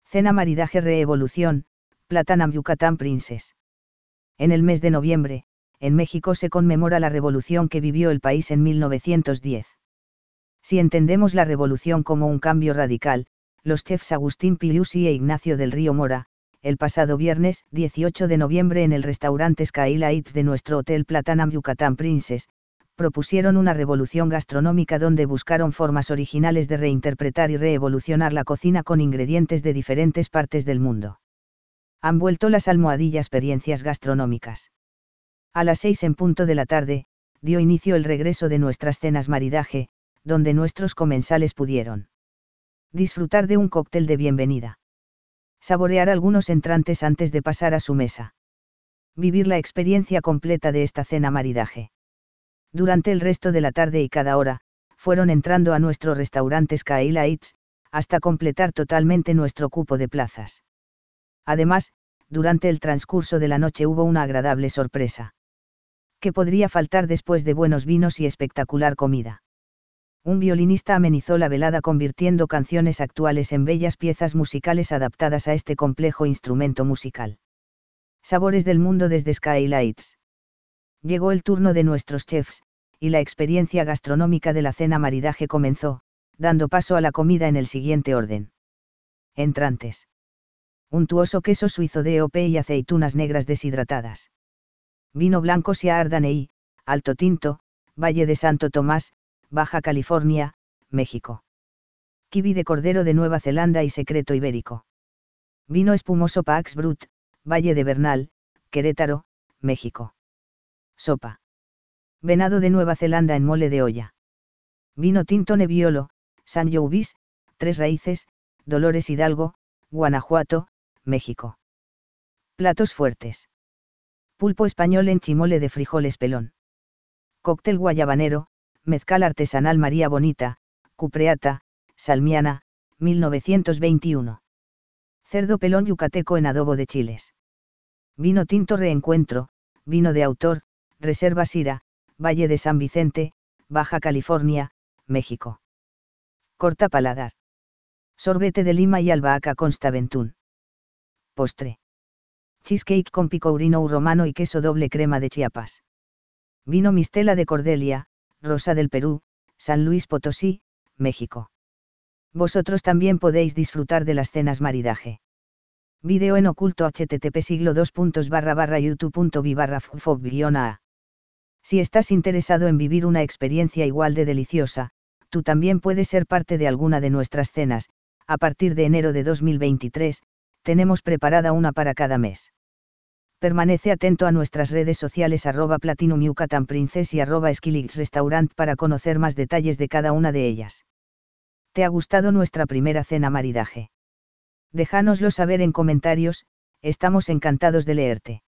Cena Maridaje Reevolución, Platanam Yucatán Princess. En el mes de noviembre, en México se conmemora la revolución que vivió el país en 1910. Si entendemos la revolución como un cambio radical, los chefs Agustín Pigliusi e Ignacio del Río Mora, el pasado viernes 18 de noviembre en el restaurante Skyla Eats de nuestro hotel Platanam Yucatán Princess, propusieron una revolución gastronómica donde buscaron formas originales de reinterpretar y reevolucionar la cocina con ingredientes de diferentes partes del mundo. Han vuelto las almohadillas experiencias gastronómicas. A las 6 en punto de la tarde, dio inicio el regreso de nuestras cenas maridaje, donde nuestros comensales pudieron disfrutar de un cóctel de bienvenida, saborear algunos entrantes antes de pasar a su mesa, vivir la experiencia completa de esta cena maridaje. Durante el resto de la tarde y cada hora, fueron entrando a nuestro restaurante Skyla Eats, hasta completar totalmente nuestro cupo de plazas. Además, durante el transcurso de la noche hubo una agradable sorpresa. ¿Qué podría faltar después de buenos vinos y espectacular comida? Un violinista amenizó la velada convirtiendo canciones actuales en bellas piezas musicales adaptadas a este complejo instrumento musical. Sabores del mundo desde Skyla Eats. Llegó el turno de nuestros chefs, y la experiencia gastronómica de la cena maridaje comenzó, dando paso a la comida en el siguiente orden. Entrantes. Untuoso queso suizo DOP y aceitunas negras deshidratadas. Vino blanco Sia Ardaney, Alto Tinto, Valle de Santo Tomás, Baja California, México. Kiwi de cordero de Nueva Zelanda y secreto ibérico. Vino espumoso Pax Brut, Valle de Bernal, Querétaro, México. Sopa. Venado de Nueva Zelanda en mole de olla. Vino tinto Nebbiolo, San Joubis, Tres Raíces, Dolores Hidalgo, Guanajuato, México. Platos fuertes. Pulpo español en chimole de frijoles pelón. Cóctel guayabanero, mezcal artesanal María Bonita, Cupreata, Salmiana, 1921. Cerdo pelón yucateco en adobo de chiles. Vino tinto Reencuentro, vino de autor, Reserva Sira, Valle de San Vicente, Baja California, México. Corta paladar. Sorbete de lima y albahaca Constaventún. Postre. Cheesecake con picourino romano y queso doble crema de Chiapas. Vino Mistela de Cordelia, Rosa del Perú, San Luis Potosí, México. Vosotros también podéis disfrutar de las cenas maridaje. Video en oculto http://youtube.v/fob-a. Si estás interesado en vivir una experiencia igual de deliciosa, tú también puedes ser parte de alguna de nuestras cenas. A partir de enero de 2023, tenemos preparada una para cada mes. Permanece atento a nuestras redes sociales @Platinum Yucatán Princess y @Skillix Restaurant para conocer más detalles de cada una de ellas. ¿Te ha gustado nuestra primera cena maridaje? Déjanoslo saber en comentarios, estamos encantados de leerte.